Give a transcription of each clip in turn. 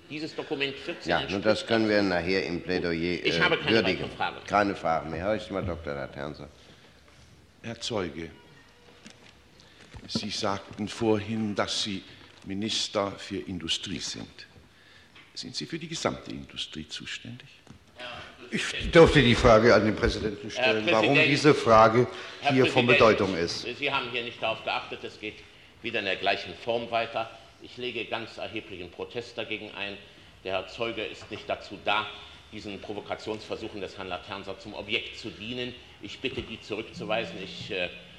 dieses Dokument 14 Ja, nun das können wir nachher im Plädoyer Ich habe keine würdigen. weitere Frage. Keine Frage mehr. Höre ich mal Dr. Laternse. Herr Zeuge, Sie sagten vorhin, dass Sie Minister für Industrie sind. Sind Sie für die gesamte Industrie zuständig? Ich dürfte die Frage an den Präsidenten stellen, warum diese Frage hier von Bedeutung ist. Sie haben hier nicht darauf geachtet, es geht wieder in der gleichen Form weiter. Ich lege ganz erheblichen Protest dagegen ein. Der Herr Zeuge ist nicht dazu da, diesen Provokationsversuchen des Herrn Laternser zum Objekt zu dienen. Ich bitte, die zurückzuweisen. Ich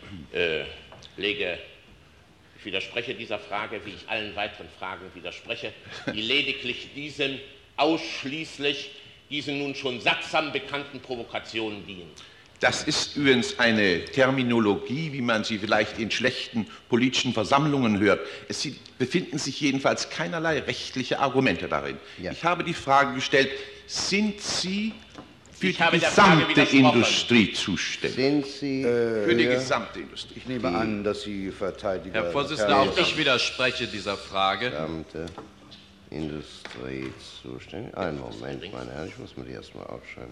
widerspreche dieser Frage, wie ich allen weiteren Fragen widerspreche, die lediglich ausschließlich diesen nun schon sattsam bekannten Provokationen dienen. Das ist übrigens eine Terminologie, wie man sie vielleicht in schlechten politischen Versammlungen hört. Es befinden sich jedenfalls keinerlei rechtliche Argumente darin. Ja. Ich habe die Frage gestellt, sind Sie für die gesamte Industrie zuständig? Sind Sie für die gesamte Industrie? Ich nehme an, dass Sie Verteidiger... Herr Vorsitzender, auch ich widerspreche dieser Frage. Gesamte Industrie zuständig. Einen Moment, meine Herren, ich muss mir die erstmal aufschreiben.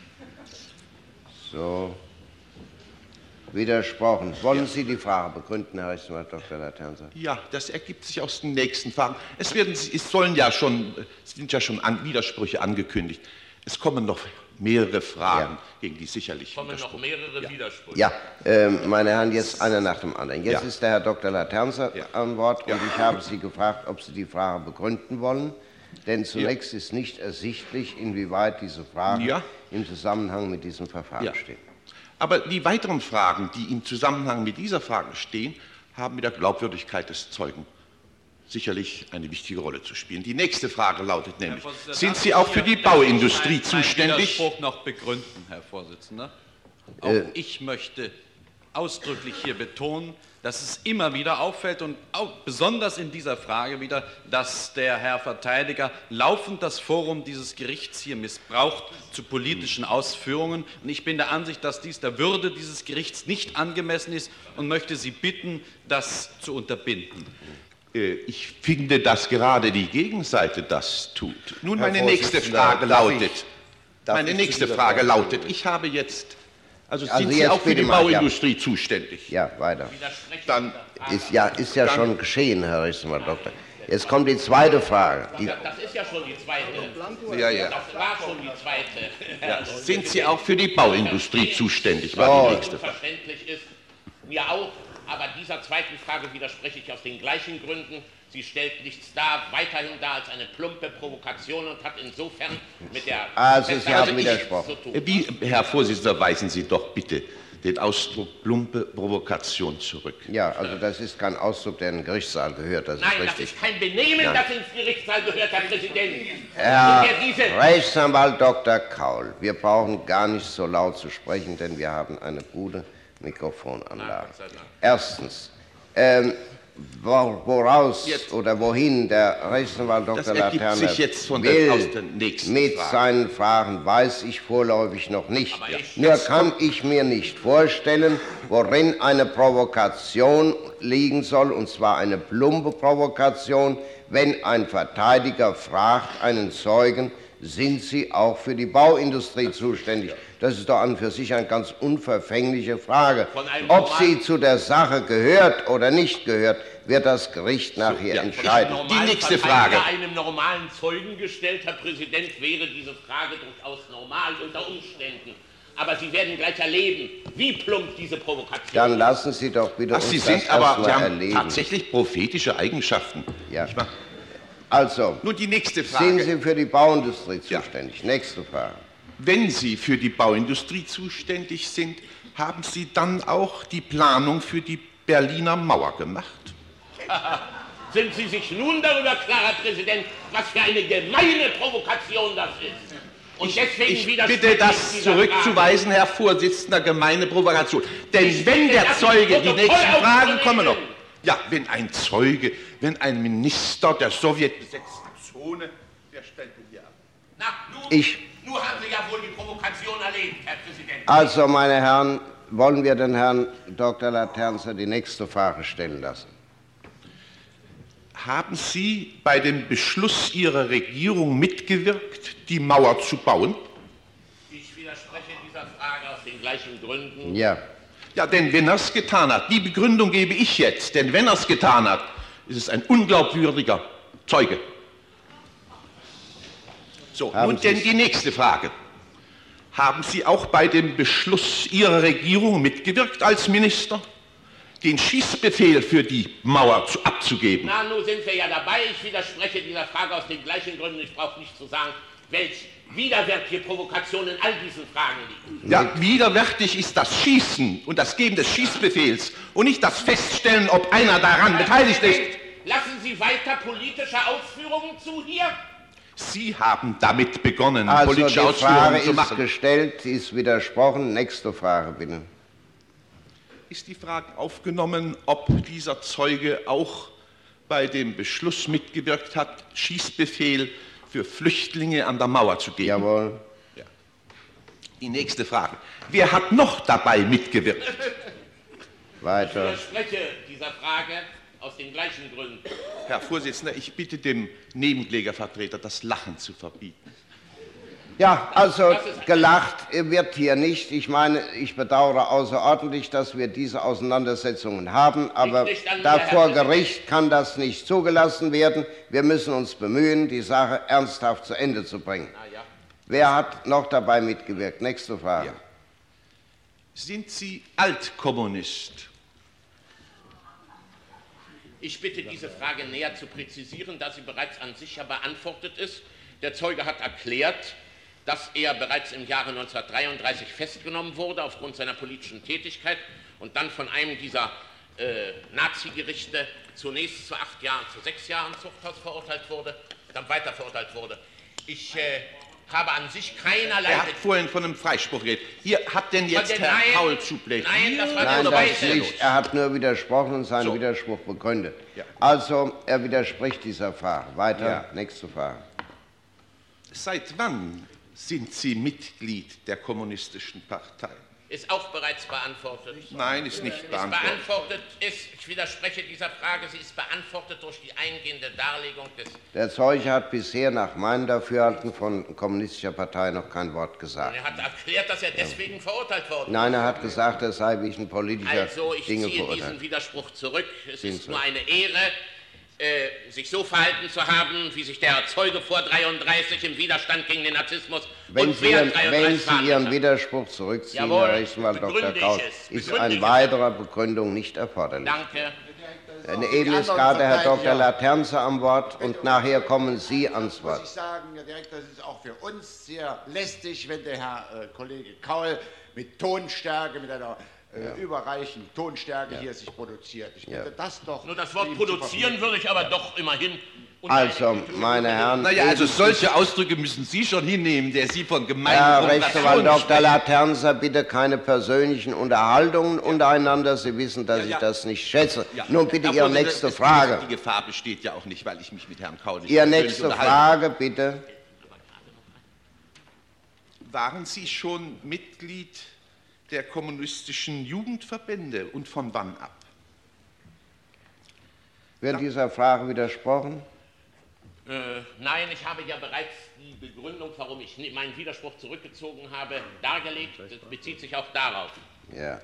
So. Widersprochen. Wollen Sie die Frage begründen, Herr Rechtsanwalt Dr. Laternse? Ja, das ergibt sich aus den nächsten Fragen. Es sind ja schon Widersprüche angekündigt. Es kommen noch mehrere Fragen, gegen die sicherlich noch mehrere Widersprüche. Ja, meine Herren, jetzt einer nach dem anderen. Jetzt ist der Herr Dr. Laternse an Wort und ich habe Sie gefragt, ob Sie die Frage begründen wollen. Denn zunächst ist nicht ersichtlich, inwieweit diese Frage im Zusammenhang mit diesem Verfahren steht. Aber die weiteren Fragen, die im Zusammenhang mit dieser Frage stehen, haben mit der Glaubwürdigkeit des Zeugen sicherlich eine wichtige Rolle zu spielen. Die nächste Frage lautet nämlich, sind Sie auch für die Bauindustrie zuständig? Widerspruch noch begründen, Herr Vorsitzender. Auch ich möchte ausdrücklich hier betonen, dass es immer wieder auffällt und auch besonders in dieser Frage wieder, dass der Herr Verteidiger laufend das Forum dieses Gerichts hier missbraucht zu politischen Ausführungen. Und ich bin der Ansicht, dass dies der Würde dieses Gerichts nicht angemessen ist und möchte Sie bitten, das zu unterbinden. Ich finde, dass gerade die Gegenseite das tut. Nun, meine nächste Frage lautet, ich habe jetzt, also sind Sie auch für die Bauindustrie zuständig? Ja, weiter. Dann ist ja schon geschehen, Herr Rechtsanwalt Doktor. Jetzt kommt die zweite Frage. Das ist ja schon die zweite. Ja. Das war schon die zweite. Ja. Sind Sie auch für die Bauindustrie zuständig? War die nächste Frage. Verständlich ist mir auch, aber dieser zweiten Frage widerspreche ich aus den gleichen Gründen. Sie stellt nichts weiterhin dar als eine plumpe Provokation und hat insofern mit der... Sie haben widersprochen. Herr Vorsitzender, weisen Sie doch bitte den Ausdruck plumpe Provokation zurück. Ja, also das ist kein Ausdruck, der in den Gerichtssaal gehört. Das ist richtig. Das ist kein Benehmen, das ins Gerichtssaal gehört, Herr Präsident. Herr Rechtsanwalt Dr. Kaul, wir brauchen gar nicht so laut zu sprechen, denn wir haben eine gute Mikrofonanlage. Erstens, woraus oder wohin der Rechtsanwalt Dr. Laterne will mit seinen Fragen, weiß ich vorläufig noch nicht. Nur kann ich mir nicht vorstellen, worin eine Provokation liegen soll, und zwar eine plumpe Provokation, wenn ein Verteidiger fragt einen Zeugen, sind Sie auch für die Bauindustrie zuständig? Das ist doch an und für sich eine ganz unverfängliche Frage. Ob sie zu der Sache gehört oder nicht gehört, wird das Gericht nachher entscheiden. Die nächste Frage. Einem normalen Zeugen gestellt, Herr Präsident, wäre diese Frage durchaus normal unter Umständen. Aber Sie werden gleich erleben, wie plump diese Provokation ist. Dann lassen Sie doch bitte uns Sie das sind aber erstmal erleben. Tatsächlich prophetische Eigenschaften. Ja. Also, nun die nächste Frage. Sind Sie für die Bauindustrie zuständig? Nächste Frage. Wenn Sie für die Bauindustrie zuständig sind, haben Sie dann auch die Planung für die Berliner Mauer gemacht? Sind Sie sich nun darüber klar, Herr Präsident, was für eine gemeine Provokation das ist? Und ich bitte das zurückzuweisen, Herr Vorsitzender, gemeine Provokation. Denn wenn der Zeuge, die nächsten Fragen kommen noch. Ja, wenn ein Zeuge, wenn ein Minister der sowjetbesetzten Zone, wer stellt denn hier ab? Nur haben Sie ja wohl die Provokation erlebt, Herr Präsident. Also, meine Herren, wollen wir den Herrn Dr. Laternse die nächste Frage stellen lassen? Haben Sie bei dem Beschluss Ihrer Regierung mitgewirkt, die Mauer zu bauen? Ich widerspreche dieser Frage aus den gleichen Gründen. Ja. Ja, denn wenn er es getan hat, die Begründung gebe ich jetzt, denn wenn er es getan hat, ist es ein unglaubwürdiger Zeuge. So, nun denn die nächste Frage. Haben Sie auch bei dem Beschluss Ihrer Regierung mitgewirkt als Minister, den Schießbefehl für die Mauer abzugeben? Na, nun sind wir ja dabei. Ich widerspreche dieser Frage aus den gleichen Gründen. Ich brauche nicht zu sagen, welche widerwärtige Provokation in all diesen Fragen liegt. Ja, widerwärtig ist das Schießen und das Geben des Schießbefehls und nicht das Feststellen, ob einer daran beteiligt ist. Lassen Sie weiter politische Ausführungen zu hier? Sie haben damit begonnen, also politische die Ausführungen Frage zu machen. ist gestellt, ist widersprochen. Nächste Frage, bitte. Ist die Frage aufgenommen, ob dieser Zeuge auch bei dem Beschluss mitgewirkt hat, Schießbefehl für Flüchtlinge an der Mauer zu geben? Jawohl. Ja. Die nächste Frage. Wer hat noch dabei mitgewirkt? Weiter. Ich widerspreche dieser Frage aus den gleichen Gründen. Herr Vorsitzender, ich bitte dem Nebenklägervertreter, das Lachen zu verbieten. Ja, also gelacht wird hier nicht. Ich meine, ich bedauere außerordentlich, dass wir diese Auseinandersetzungen haben, aber da vor Gericht kann das nicht zugelassen werden. Wir müssen uns bemühen, die Sache ernsthaft zu Ende zu bringen. Ja. Wer hat noch dabei mitgewirkt? Nächste Frage. Ja. Sind Sie Altkommunist? Ich bitte, diese Frage näher zu präzisieren, da sie bereits an sich ja beantwortet ist. Der Zeuge hat erklärt, dass er bereits im Jahre 1933 festgenommen wurde aufgrund seiner politischen Tätigkeit und dann von einem dieser Nazi-Gerichte zunächst zu 8 Jahren, zu 6 Jahren Zuchthaus verurteilt wurde, dann weiter verurteilt wurde. Ich habe an sich keinerlei... Er hat vorhin von einem Freispruch geredet. Hier hat denn jetzt Herr Kaul Zublech... Nein, das war Nein, nur das nicht. Er hat nur widersprochen und seinen Widerspruch begründet. Ja. Also, er widerspricht dieser Frage. Weiter, Ja. nächste Frage. Seit wann sind Sie Mitglied der Kommunistischen Partei? Ist auch bereits beantwortet. Nein, ist nicht beantwortet. Ich widerspreche dieser Frage, sie ist beantwortet durch die eingehende Darlegung des... Der Zeuge hat bisher nach meinem Dafürhalten von kommunistischer Partei noch kein Wort gesagt. Er hat erklärt, dass er deswegen verurteilt worden ist. Nein, er hat gesagt, er sei wegen politischer Also, ich Dinge ziehe verurteilt. diesen Widerspruch zurück. Es ist nur eine Ehre, sich so verhalten zu haben, wie sich der Zeuge vor 1933 im Widerstand gegen den Narzissmus Wenn und Sie, während wenn 1933 Sie verhandelt Ihren haben. Widerspruch zurückziehen, Jawohl, Herr Rechtsanwalt Dr. begründe Kaul, ich es. ist Begründe eine ich weitere Begründung nicht erforderlich. Danke. Eben ist gerade Herr Dr. Laternze am Wort und nachher kommen Sie ans Wort. Muss ich sagen, Herr Direktor, es ist auch für uns sehr lästig, wenn der Herr Kollege Kaul mit Tonstärke, mit einer überreichen Tonstärke hier sich produziert. Ich bitte das doch... Nur das Wort produzieren würde ich aber doch immerhin... Also, meine Herren... Naja, also solche Ausdrücke müssen Sie schon hinnehmen, der Sie von gemeinen Herr Rechtsanwalt Dr. sprechen. Laternze, bitte keine persönlichen Unterhaltungen untereinander. Sie wissen, dass ich das nicht schätze. Ja. Nun bitte Herr Ihre Vorsitzender, nächste Frage. Die Gefahr besteht ja auch nicht, weil ich mich mit Herrn Kaul nicht Ihre persönlich nächste unterhalte. Frage, bitte. Waren Sie schon Mitglied der kommunistischen Jugendverbände und von wann ab? Wird dieser Frage widersprochen? Nein, ich habe ja bereits die Begründung, warum ich meinen Widerspruch zurückgezogen habe, dargelegt. Das bezieht sich auch darauf. Ja.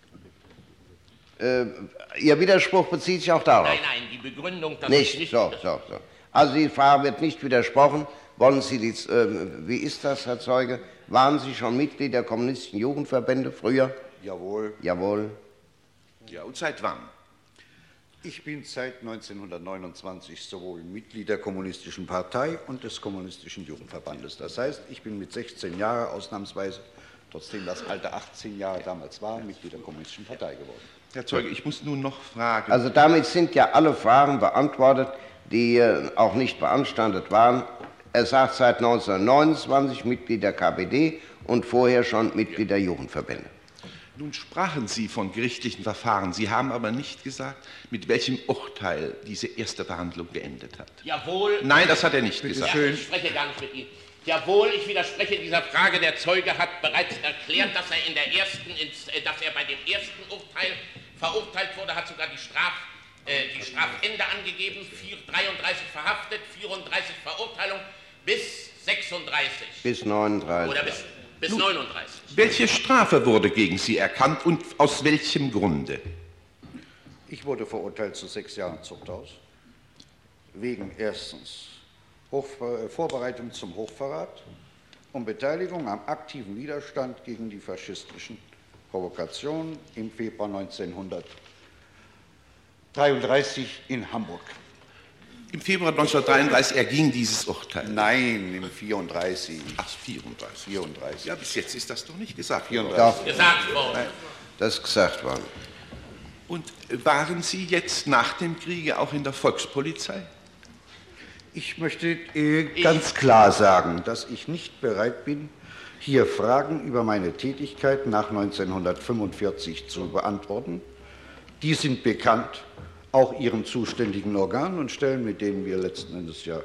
Ihr Widerspruch bezieht sich auch darauf? Nein, die Begründung, dass Nicht, ich nicht... so. Also die Frage wird nicht widersprochen. Wollen Sie die, wie ist das, Herr Zeuge? Waren Sie schon Mitglied der kommunistischen Jugendverbände früher? Jawohl. Jawohl. Ja, und seit wann? Ich bin seit 1929 sowohl Mitglied der Kommunistischen Partei und des Kommunistischen Jugendverbandes. Das heißt, ich bin mit 16 Jahren ausnahmsweise, trotzdem das Alter 18 Jahre damals war, Mitglied der Kommunistischen Partei geworden. Herr Zeuge, ich muss nun noch fragen. Also damit sind ja alle Fragen beantwortet, die auch nicht beanstandet waren. Er sagt seit 1929 Mitglied der KPD und vorher schon Mitglied der Jugendverbände. Nun sprachen Sie von gerichtlichen Verfahren. Sie haben aber nicht gesagt, mit welchem Urteil diese erste Verhandlung geendet hat. Jawohl. Nein, das hat er nicht gesagt. Ja, ich spreche gar nicht mit Ihnen. Jawohl, ich widerspreche dieser Frage. Der Zeuge hat bereits erklärt, dass er, dass er bei dem ersten Urteil verurteilt wurde, hat sogar die die Strafende angegeben, 33 verhaftet, 34 Verurteilung bis 36. Bis 39. Oder bis 39. Welche Strafe wurde gegen Sie erkannt und aus welchem Grunde? Ich wurde verurteilt zu 6 Jahren Zuchthaus wegen erstens Vorbereitung zum Hochverrat und Beteiligung am aktiven Widerstand gegen die faschistischen Provokationen im Februar 1933 in Hamburg. Im Februar 1933 erging dieses Urteil? Nein, im 34. Ach, 34. 34. Ja, bis jetzt ist das doch nicht gesagt worden. Doch. Gesagt worden. Das ist gesagt worden. Und waren Sie jetzt nach dem Kriege auch in der Volkspolizei? Ich möchte ganz klar sagen, dass ich nicht bereit bin, hier Fragen über meine Tätigkeit nach 1945 zu beantworten. Die sind bekannt, auch Ihren zuständigen Organen und Stellen, mit denen wir letzten Endes ja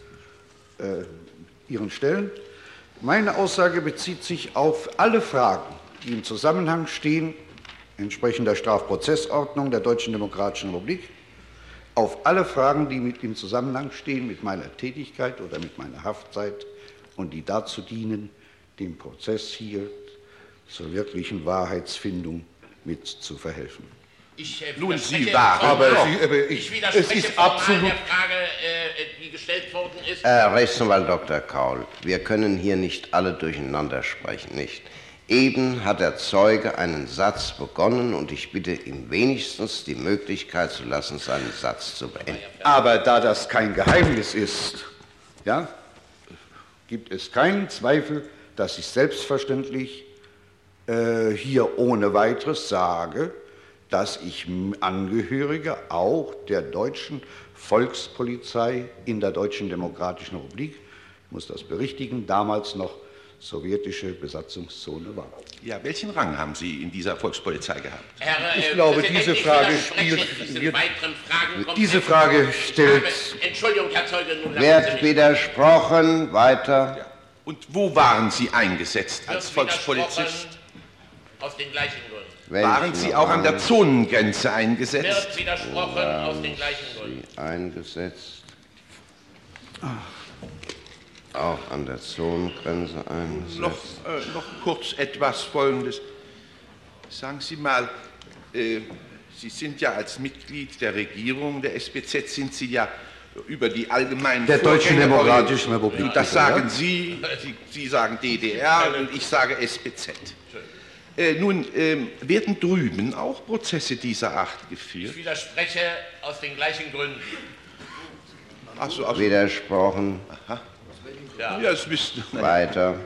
Ihren stellen. Meine Aussage bezieht sich auf alle Fragen, die im Zusammenhang stehen, entsprechend der Strafprozessordnung der Deutschen Demokratischen Republik, auf alle Fragen, die im Zusammenhang stehen mit meiner Tätigkeit oder mit meiner Haftzeit und die dazu dienen, dem Prozess hier zur wirklichen Wahrheitsfindung mit zu verhelfen. Nun, Sie waren. Ich widerspreche formal der Frage, die gestellt worden ist. Herr Rechtsanwalt Dr. Kaul, wir können hier nicht alle durcheinander sprechen, nicht? Eben hat der Zeuge einen Satz begonnen und ich bitte ihm wenigstens die Möglichkeit zu lassen, seinen Satz zu beenden. Aber da das kein Geheimnis ist, ja, gibt es keinen Zweifel, dass ich selbstverständlich hier ohne weiteres sage, dass ich Angehörige auch der deutschen Volkspolizei in der Deutschen Demokratischen Republik, ich muss das berichtigen, damals noch sowjetische Besatzungszone war. Ja, welchen Rang haben Sie in dieser Volkspolizei gehabt? Herr, ich glaube, diese Frage spielt. Diese Frage stellt. Entschuldigung, Herr Zeuge, nun wird widersprochen. Weiter. Ja. Und wo waren Sie eingesetzt als Volkspolizist? Aus den gleichen Gründen. Waren Sie auch an der Zonengrenze eingesetzt? Wird widersprochen aus den gleichen Gründen. Eingesetzt. Auch an der Zonengrenze eingesetzt. Noch kurz etwas Folgendes. Sagen Sie mal, Sie sind ja als Mitglied der Regierung der SPZ, sind Sie ja über die allgemeinen der Deutschen Demokratischen Republik. Das sagen Sie, Sie sagen DDR und ich sage SPZ. Nun, werden drüben auch Prozesse dieser Art geführt? Ich widerspreche aus den gleichen Gründen. Ach so, widersprochen. Aha. Ja, das müssten weiter.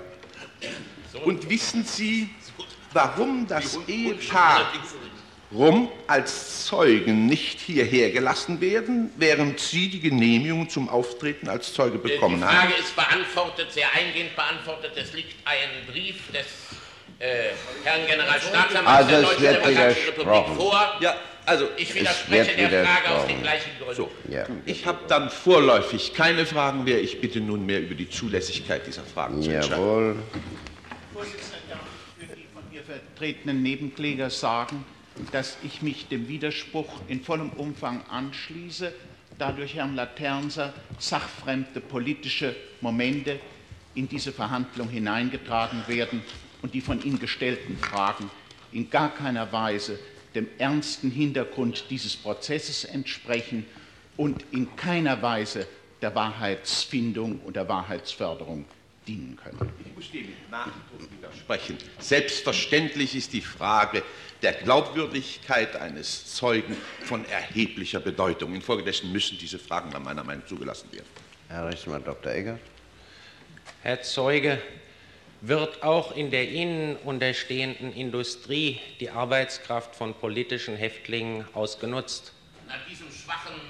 Und wissen Sie, warum das Ehepaar Rum als Zeugen nicht hierher gelassen werden, während Sie die Genehmigung zum Auftreten als Zeuge bekommen haben? Die Frage ist beantwortet, sehr eingehend beantwortet. Es liegt ein Brief des Herrn Generalstaatsanwalts der Deutschen Demokratischen Republik vor. Ja, also ich widerspreche der Frage aus den gleichen Gründen. So. Ja. Ich habe dann vorläufig keine Fragen mehr. Ich bitte nunmehr über die Zulässigkeit dieser Fragen zu entscheiden. Jawohl. Vorsitzender, darf ich für die von mir vertretenen Nebenkläger sagen, dass ich mich dem Widerspruch in vollem Umfang anschließe, da durch Herrn Laternser sachfremde politische Momente in diese Verhandlung hineingetragen werden und die von Ihnen gestellten Fragen in gar keiner Weise dem ernsten Hintergrund dieses Prozesses entsprechen und in keiner Weise der Wahrheitsfindung und der Wahrheitsförderung dienen können. Ich muss dem mit Nachdruck widersprechen. Selbstverständlich ist die Frage der Glaubwürdigkeit eines Zeugen von erheblicher Bedeutung. Infolgedessen müssen diese Fragen nach meiner Meinung zugelassen werden. Herr Rechtsanwalt Dr. Eggert. Herr Zeuge, wird auch in der Ihnen unterstehenden Industrie die Arbeitskraft von politischen Häftlingen ausgenutzt? An dieser schwachen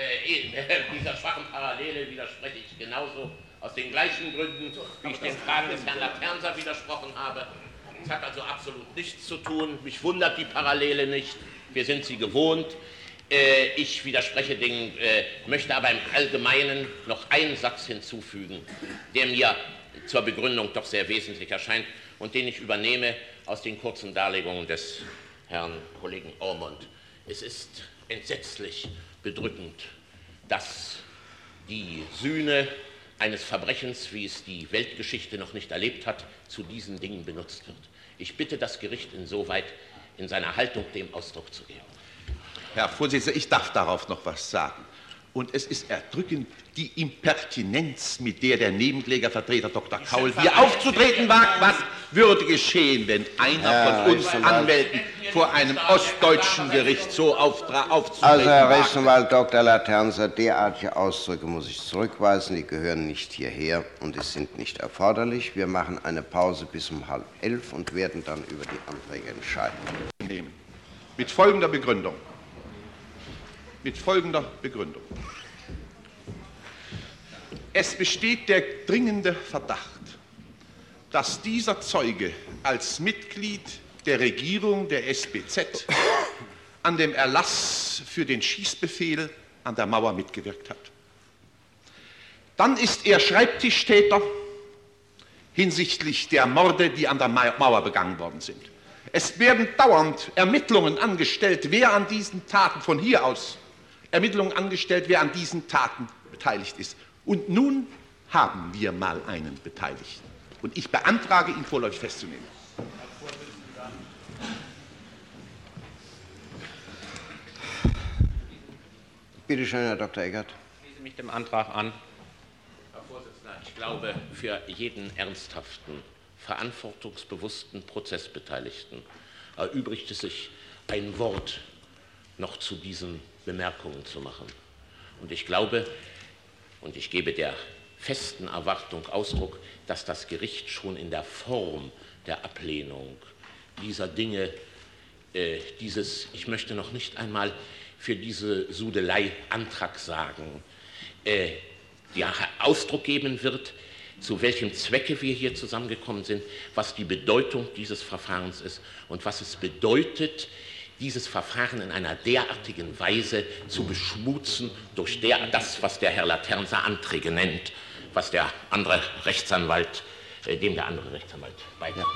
Parallele widerspreche ich genauso aus den gleichen Gründen, wie ich den Fragen des Herrn Laternser widersprochen habe. Es hat also absolut nichts zu tun. Mich wundert die Parallele nicht. Wir sind sie gewohnt. Ich widerspreche möchte aber im Allgemeinen noch einen Satz hinzufügen, der mir zur Begründung doch sehr wesentlich erscheint und den ich übernehme aus den kurzen Darlegungen des Herrn Kollegen Ormond. Es ist entsetzlich bedrückend, dass die Sühne eines Verbrechens, wie es die Weltgeschichte noch nicht erlebt hat, zu diesen Dingen benutzt wird. Ich bitte das Gericht insoweit, in seiner Haltung dem Ausdruck zu geben. Herr Vorsitzender, ich darf darauf noch was sagen. Und es ist erdrückend, die Impertinenz, mit der Nebenklägervertreter Dr. Kaul hier aufzutreten wagt. Was würde geschehen, wenn einer von uns Anwälten vor einem ostdeutschen Gericht so aufzutreten Also, Herr Rechtsanwalt Dr. Laternser, derartige Ausdrücke muss ich zurückweisen. Die gehören nicht hierher und es sind nicht erforderlich. Wir machen eine Pause bis um 10:30 und werden dann über die Anträge entscheiden. Mit folgender Begründung. Es besteht der dringende Verdacht, dass dieser Zeuge als Mitglied der Regierung der SBZ an dem Erlass für den Schießbefehl an der Mauer mitgewirkt hat. Dann ist er Schreibtischtäter hinsichtlich der Morde, die an der Mauer begangen worden sind. Es werden dauernd Ermittlungen angestellt, wer an diesen Taten von hier aus wer an diesen Taten beteiligt ist. Und nun haben wir mal einen Beteiligten. Und ich beantrage, ihn vorläufig festzunehmen. Bitte schön, Herr Dr. Eggert. Ich schließe mich dem Antrag an. Herr Vorsitzender, ich glaube, für jeden ernsthaften, verantwortungsbewussten Prozessbeteiligten erübrigt es sich, ein Wort noch zu diesen Bemerkungen zu machen. Und ich glaube, und ich gebe der festen Erwartung Ausdruck, dass das Gericht schon in der Form der Ablehnung dieser Dinge, ich möchte noch nicht einmal für diese Sudelei Antrag sagen, Ausdruck geben wird, zu welchem Zwecke wir hier zusammengekommen sind, was die Bedeutung dieses Verfahrens ist und was es bedeutet, dieses Verfahren in einer derartigen Weise zu beschmutzen durch das, was der Herr Laternser Anträge nennt, was der andere Rechtsanwalt, dem der andere Rechtsanwalt beiträgt.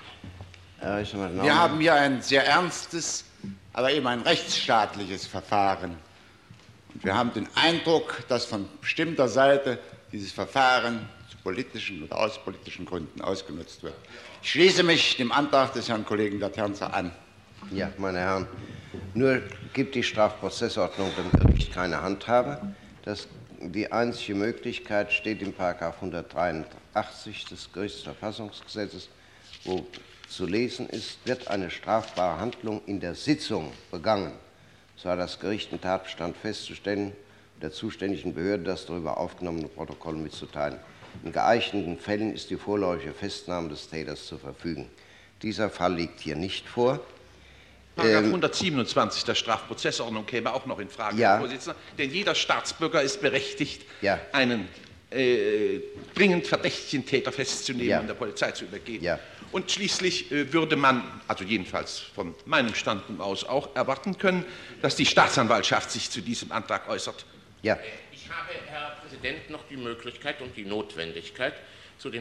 Wir haben hier ein sehr ernstes, aber eben ein rechtsstaatliches Verfahren. Und wir haben den Eindruck, dass von bestimmter Seite dieses Verfahren zu politischen oder aus politischen Gründen ausgenutzt wird. Ich schließe mich dem Antrag des Herrn Kollegen Laternser an. Ja, meine Herren, nur gibt die Strafprozessordnung dem Gericht keine Handhabe. Die einzige Möglichkeit steht im § 183 des Gerichtsverfassungsgesetzes, wo zu lesen ist, wird eine strafbare Handlung in der Sitzung begangen, so hat das Gericht den Tatbestand festzustellen, der zuständigen Behörde das darüber aufgenommene Protokoll mitzuteilen. In geeigneten Fällen ist die vorläufige Festnahme des Täters zu verfügen. Dieser Fall liegt hier nicht vor. § 127 der Strafprozessordnung käme auch noch in Frage, ja. Herr Vorsitzender, denn jeder Staatsbürger ist berechtigt, ja. einen dringend verdächtigen Täter festzunehmen ja. und der Polizei zu übergeben. Ja. Und schließlich würde man, also jedenfalls von meinem Standpunkt aus, auch erwarten können, dass die Staatsanwaltschaft sich zu diesem Antrag äußert. Ja. Ich habe, Herr Präsident, noch die Möglichkeit und die Notwendigkeit,